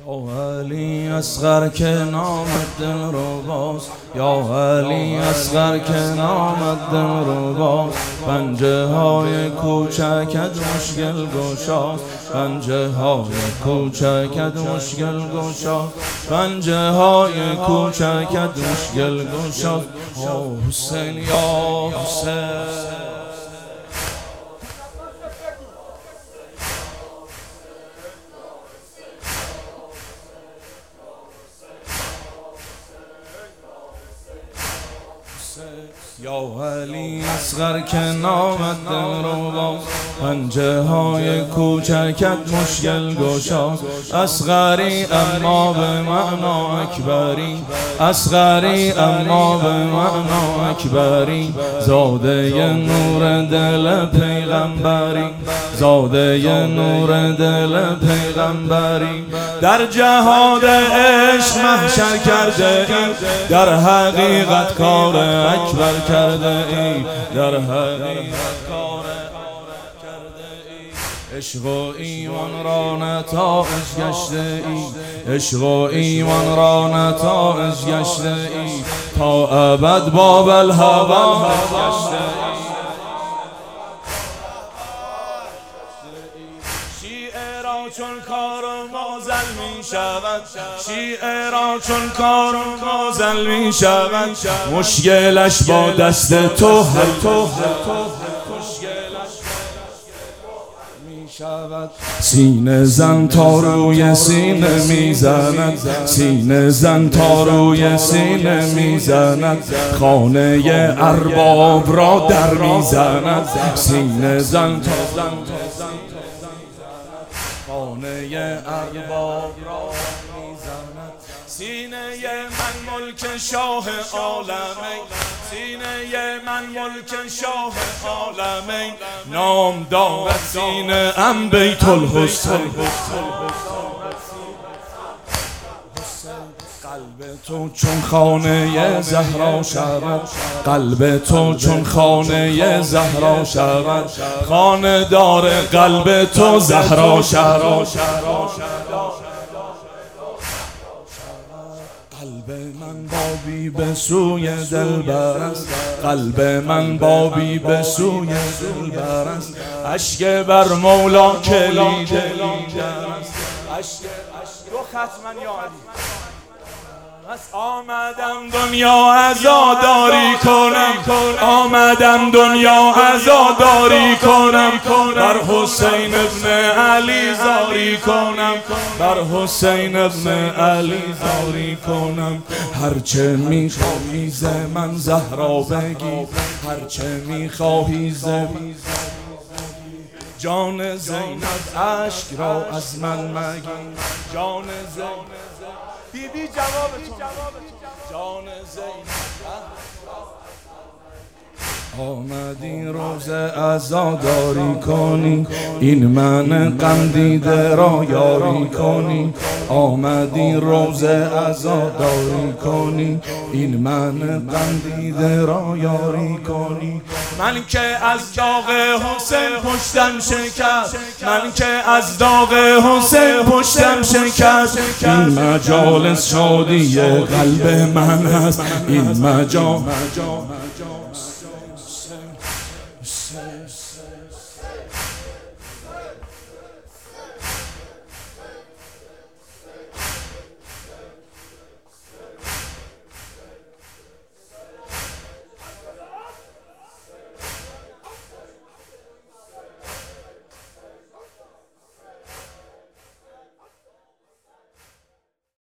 یا علی اصغر که نامت دل رو باز، یا علی اصغر که نامت دل رو باز. پنجه های کوچکت مشکل گشاست، پنجه های کوچکت مشکل گشاست، پنجه های کوچکت مشکل گشاست. یا حسین یا حسین، یا علی اصغر که نامت دل رو باز. پنجه های کوچکت مشکل گشاست، اصغری اما به معنا اکبری، اصغری اما به معنا اکبری. زاده نور دل پیغمبری، زاده نور دل پیغمبری. در جهاد عشق محشر کرده ای، در حقیقت کار اکبر کرده ای، در حقیقت کار کرده ای. عشق و ایمان را نتایج گشته ای، عشق و ایمان را نتایج گشته ای. تا ابد باب الهوا گشته ای. شیعه را چون کار مازل می شود، شیعه را چون کار مازل می شود. مشکلش با دست تو حل می شود. سینه زن تا روی سینه می زند، سینه زن تا روی سینه می زند. خانه ارباب را در می زند، سینه زن تا خانه ارباب را میزند. سینه من ملک شاه عالمین، سینه من ملک شاه عالمین. نام دارد سینه ام بیت الحسین. قلب تو چون خانه زهرا شود، قلب تو چون خانه زهرا شود. خانه دار قلب تو زهرا شود. قلب من بابی به سوی دلبر است، قلب من بابی به سوی دلبر است. اشک بر مولا کلید دیگر است، اشک دو ختمن یا علی. آمدم دنیا عزاداری کنم، آمدم دنیا عزاداری کنم. بر حسین ابن علی زاری کنم، بر حسین ابن علی زاری کنم. هرچه میخواهی ز من زهرا بگی، هرچه میخواهی ز جان زینب اشک را از من مگی. جان زینب بیبی جوابتون، جان زینب. آمدی روز عزاداری کنی، این من غم دیده را یاری کنی. آمدی روز عزاداری کنی، این من غم دیده را یاری کنی. من که از داغ حسین پشتم شکست، من که از داغ حسین پشتم شکست. این مجالس شادی قلب من است، این مجالس